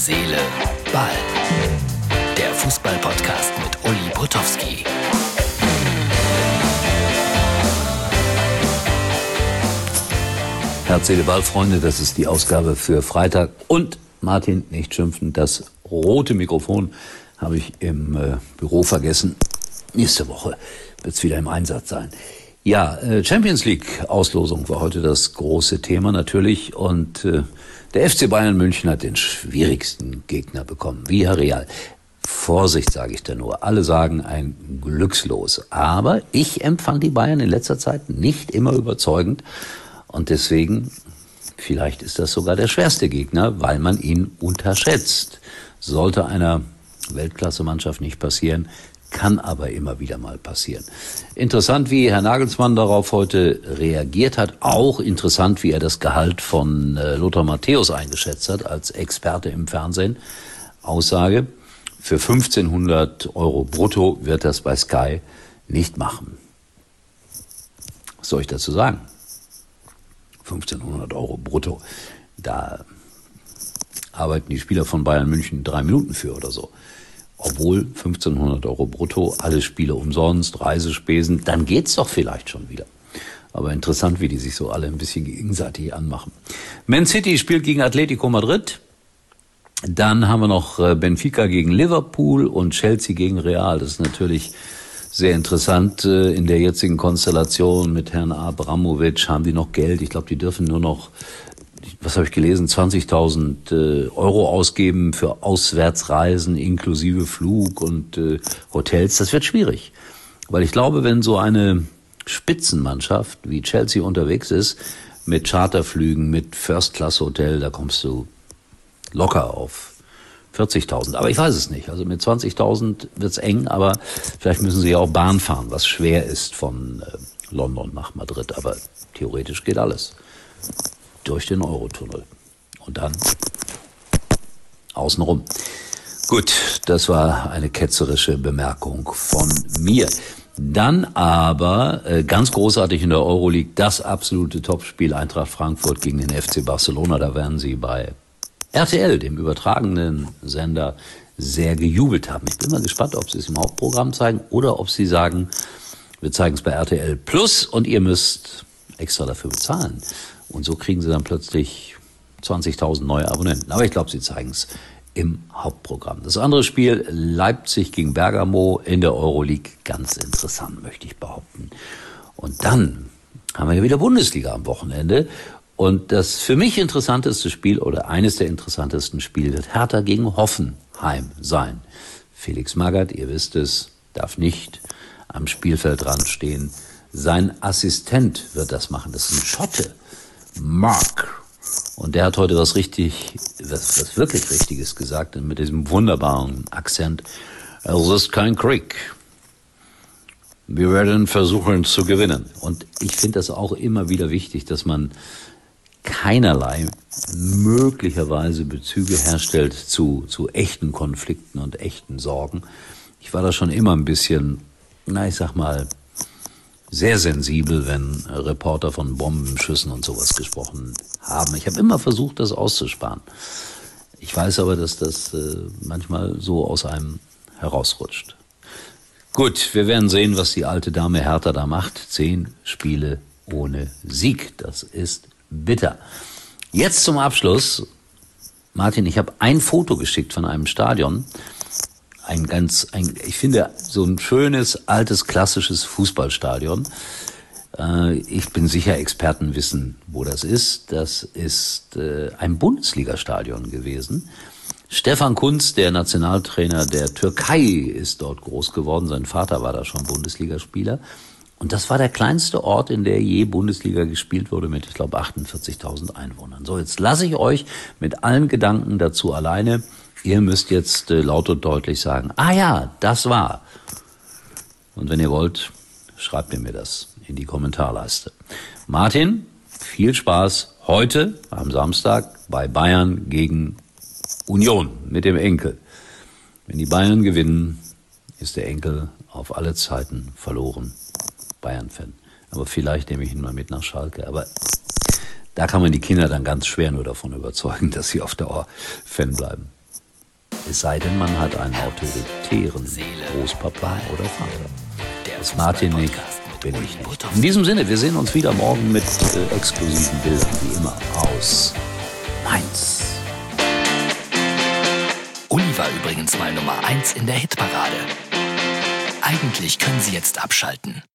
Seele, Ball. Der Fußball-Podcast mit Uli Potowski. Herz, Seele, Ball, Freunde, das ist die Ausgabe für Freitag. Und Martin, nicht schimpfen, das rote Mikrofon habe ich im Büro vergessen. Nächste Woche wird es wieder im Einsatz sein. Ja, Champions League Auslosung war heute das große Thema natürlich. Und der FC Bayern München hat den schwierigsten Gegner bekommen. Villarreal. Vorsicht, sage ich da nur. Alle sagen ein Glückslos. Aber ich empfand die Bayern in letzter Zeit nicht immer überzeugend. Und deswegen, vielleicht ist das sogar der schwerste Gegner, weil man ihn unterschätzt. Sollte einer Weltklasse-Mannschaft nicht passieren, kann aber immer wieder mal passieren. Interessant, wie Herr Nagelsmann darauf heute reagiert hat. Auch interessant, wie er das Gehalt von Lothar Matthäus eingeschätzt hat, als Experte im Fernsehen. Aussage, für 1.500 Euro brutto wird das bei Sky nicht machen. Was soll ich dazu sagen? 1.500 Euro brutto. Da arbeiten die Spieler von Bayern München 3 Minuten für oder so. Obwohl 1.500 Euro brutto, alle Spiele umsonst, Reisespesen, dann geht's doch vielleicht schon wieder. Aber interessant, wie die sich so alle ein bisschen gegenseitig anmachen. Man City spielt gegen Atletico Madrid. Dann haben wir noch Benfica gegen Liverpool und Chelsea gegen Real. Das ist natürlich sehr interessant. In der jetzigen Konstellation mit Herrn Abramovic haben die noch Geld. Ich glaube, die dürfen nur noch, was habe ich gelesen, 20.000 Euro ausgeben für Auswärtsreisen inklusive Flug und Hotels. Das wird schwierig, weil ich glaube, wenn so eine Spitzenmannschaft wie Chelsea unterwegs ist, mit Charterflügen, mit First-Class-Hotel, da kommst du locker auf 40.000. Aber ich weiß es nicht. Also mit 20.000 wird's eng, aber vielleicht müssen sie ja auch Bahn fahren, was schwer ist von London nach Madrid. Aber theoretisch geht alles durch den Eurotunnel und dann außenrum. Gut, das war eine ketzerische Bemerkung von mir. Dann aber ganz großartig in der Euroleague das absolute Topspiel Eintracht Frankfurt gegen den FC Barcelona. Da werden sie bei RTL, dem übertragenen Sender, sehr gejubelt haben. Ich bin mal gespannt, ob sie es im Hauptprogramm zeigen oder ob sie sagen, wir zeigen es bei RTL Plus und ihr müsst extra dafür bezahlen. Und so kriegen sie dann plötzlich 20.000 neue Abonnenten. Aber ich glaube, sie zeigen es im Hauptprogramm. Das andere Spiel, Leipzig gegen Bergamo in der Euroleague, ganz interessant, möchte ich behaupten. Und dann haben wir ja wieder Bundesliga am Wochenende. Und das für mich interessanteste Spiel oder eines der interessantesten Spiele wird Hertha gegen Hoffenheim sein. Felix Magath, ihr wisst es, darf nicht am Spielfeldrand stehen. Sein Assistent wird das machen. Das ist ein Schotte, Mark. Und der hat heute was wirklich Richtiges gesagt mit diesem wunderbaren Akzent. Es ist kein Krieg. Wir werden versuchen zu gewinnen. Und ich finde das auch immer wieder wichtig, dass man keinerlei möglicherweise Bezüge herstellt zu echten Konflikten und echten Sorgen. Ich war da schon immer ein bisschen, sehr sensibel, wenn Reporter von Bombenschüssen und sowas gesprochen haben. Ich habe immer versucht, das auszusparen. Ich weiß aber, dass das manchmal so aus einem herausrutscht. Gut, wir werden sehen, was die alte Dame Hertha da macht. 10 Spiele ohne Sieg. Das ist bitter. Jetzt zum Abschluss. Martin, ich habe ein Foto geschickt von einem Stadion. Ich finde, so ein schönes, altes, klassisches Fußballstadion. Ich bin sicher, Experten wissen, wo das ist. Das ist ein Bundesligastadion gewesen. Stefan Kuntz, der Nationaltrainer der Türkei, ist dort groß geworden. Sein Vater war da schon Bundesligaspieler. Und das war der kleinste Ort, in der je Bundesliga gespielt wurde, mit, ich glaube, 48.000 Einwohnern. So, jetzt lasse ich euch mit allen Gedanken dazu alleine. Ihr müsst jetzt laut und deutlich sagen, ja, das war. Und wenn ihr wollt, schreibt ihr mir das in die Kommentarleiste. Martin, viel Spaß heute am Samstag bei Bayern gegen Union mit dem Enkel. Wenn die Bayern gewinnen, ist der Enkel auf alle Zeiten verloren. Bayern-Fan. Aber vielleicht nehme ich ihn mal mit nach Schalke. Aber da kann man die Kinder dann ganz schwer nur davon überzeugen, dass sie auf Dauer Fan bleiben. Es sei denn, man hat einen autoritären Großpapa oder Vater. Das Martin Nick bin ich nicht. In diesem Sinne, wir sehen uns wieder morgen mit exklusiven Bildern, wie immer, aus Mainz. Uli war übrigens mal Nummer 1 in der Hitparade. Eigentlich können Sie jetzt abschalten.